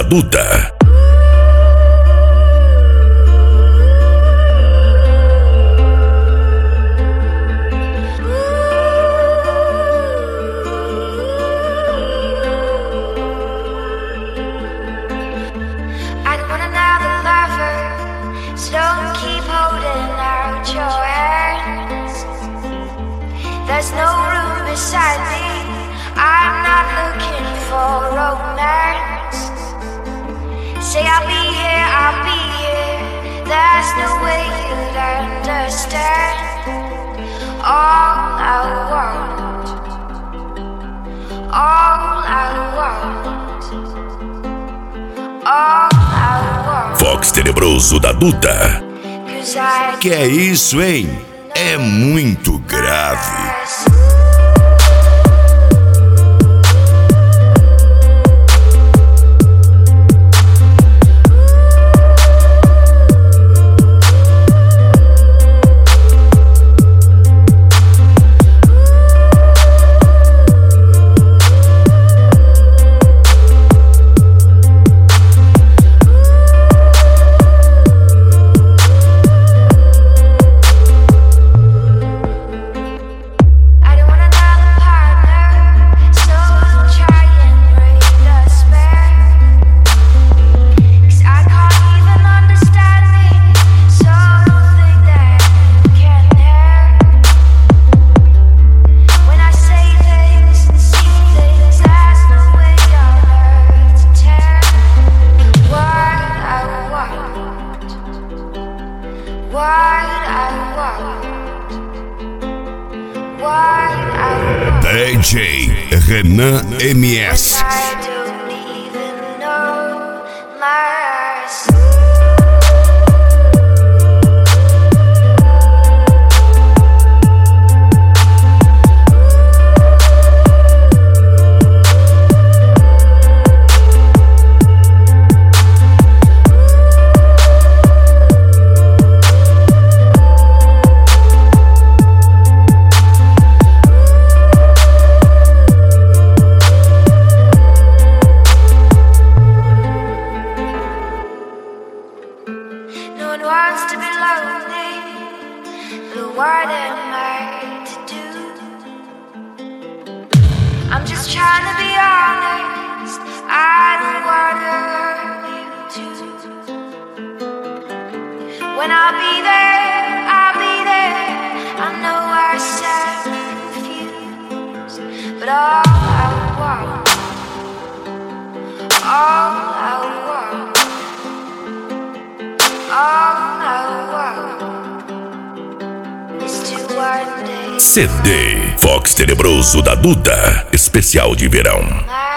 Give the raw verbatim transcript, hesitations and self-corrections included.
Duda. There's no room beside me. I'm not looking for romance. Say I'll be here, I'll be here. There's no way you'd understand. All I want, all I want, all I want. Fox Tenebroso da Duda. Que é isso, hein? É muito grave. D J Renan M S. What am I to do? I'm just trying to be honest. I don't wanna hurt you too. When I'll be there, I'll be there. I know I sound confused, but all I want, all I want, all I want. C D Fox Tenebroso da Duda, especial de verão.